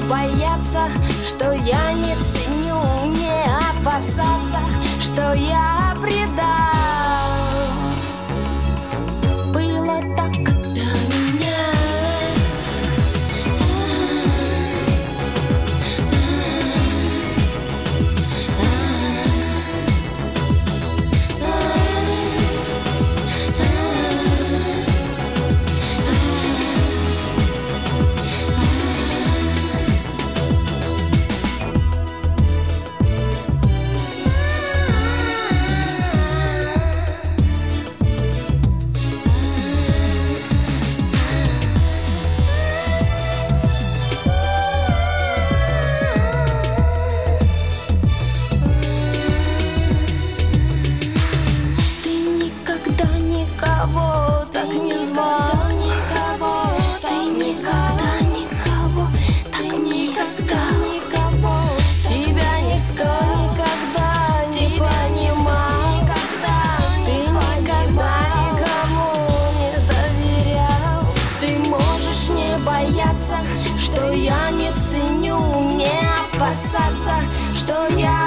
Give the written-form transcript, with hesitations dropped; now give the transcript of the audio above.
бояться, что я не ценю, не опасаться, что я предал. Было так до меня. Никого так не звал, никого, ты никогда никого так не искал, никого, тебя не искал, никогда не понимал, ты никогда никому не доверял. Ты можешь не бояться, что я не ценю, не опасаться, что я